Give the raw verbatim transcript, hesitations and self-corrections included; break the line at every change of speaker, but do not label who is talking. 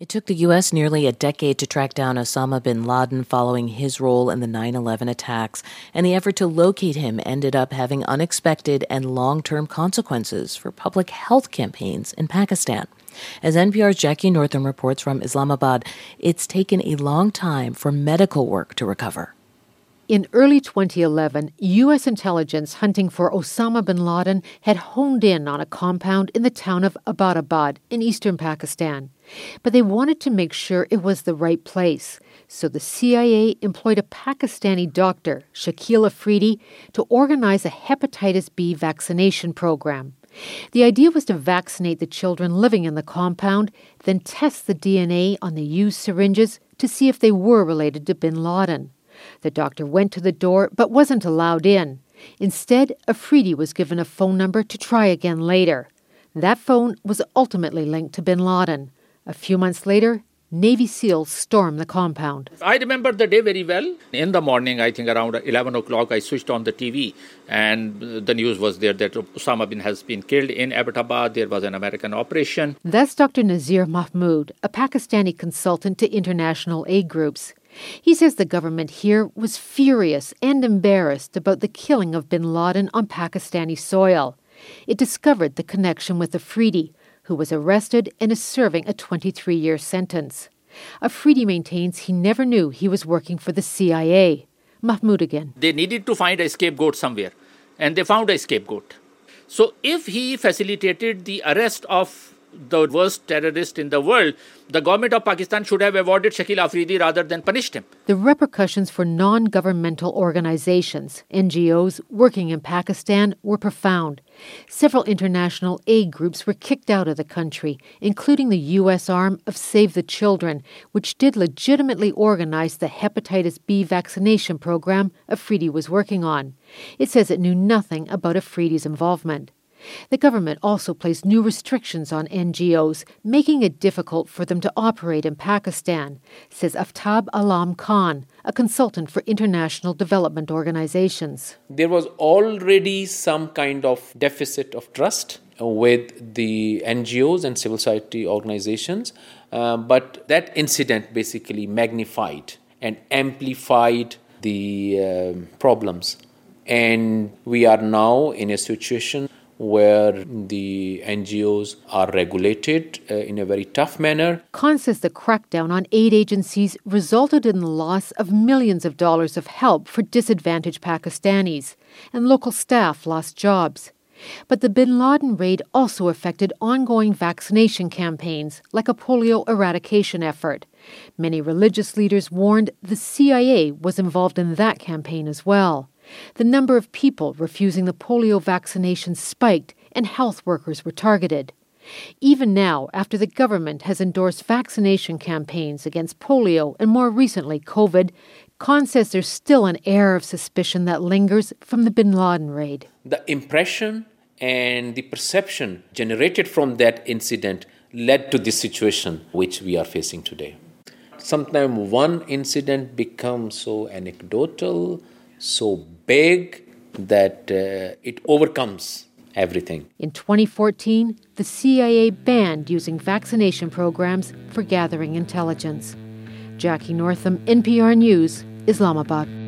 It took the U S nearly a decade to track down Osama bin Laden following his role in the nine eleven attacks, and the effort to locate him ended up having unexpected and long-term consequences for public health campaigns in Pakistan. As N P R's Jackie Northam reports from Islamabad, it's taken a long time for medical work to recover.
In early twenty eleven, U S intelligence hunting for Osama bin Laden had honed in on a compound in the town of Abbottabad in eastern Pakistan. But they wanted to make sure it was the right place. So the C I A employed a Pakistani doctor, Shakil Afridi, to organize a hepatitis B vaccination program. The idea was to vaccinate the children living in the compound, then test the D N A on the used syringes to see if they were related to bin Laden. The doctor went to the door but wasn't allowed in. Instead, Afridi was given a phone number to try again later. That phone was ultimately linked to bin Laden. A few months later, Navy SEALs stormed the compound.
I remember the day very well. In the morning, I think around eleven o'clock, I switched on the T V and the news was there that Osama bin has been killed in Abbottabad. There was an American operation.
That's Doctor Nazir Mahmood, a Pakistani consultant to international aid groups. He says the government here was furious and embarrassed about the killing of bin Laden on Pakistani soil. It discovered the connection with Afridi, who was arrested and is serving a twenty-three-year sentence. Afridi maintains he never knew he was working for the C I A. Mahmood again.
They needed to find a scapegoat somewhere, and they found a scapegoat. So if he facilitated the arrest of the worst terrorist in the world, the government of Pakistan should have awarded Shakil Afridi rather than punished him.
The repercussions for non-governmental organizations, N G Os, working in Pakistan were profound. Several international aid groups were kicked out of the country, including the U S arm of Save the Children, which did legitimately organize the hepatitis B vaccination program Afridi was working on. It says it knew nothing about Afridi's involvement. The government also placed new restrictions on N G Os, making it difficult for them to operate in Pakistan, says Aftab Alam Khan, a consultant for international development organizations.
There was already some kind of deficit of trust with the N G Os and civil society organizations, uh, but that incident basically magnified and amplified the uh, problems. And we are now in a situation where the N G Os are regulated uh, in a very tough manner.
Khan says the crackdown on aid agencies resulted in the loss of millions of dollars of help for disadvantaged Pakistanis, and local staff lost jobs. But the bin Laden raid also affected ongoing vaccination campaigns, like a polio eradication effort. Many religious leaders warned the C I A was involved in that campaign as well. The number of people refusing the polio vaccination spiked and health workers were targeted. Even now, after the government has endorsed vaccination campaigns against polio and more recently COVID, Khan says there's still an air of suspicion that lingers from the bin Laden raid.
The impression and the perception generated from that incident led to this situation which we are facing today. Sometimes one incident becomes so anecdotal, so big that uh, it overcomes everything.
In twenty fourteen, the C I A banned using vaccination programs for gathering intelligence. Jackie Northam, N P R News, Islamabad.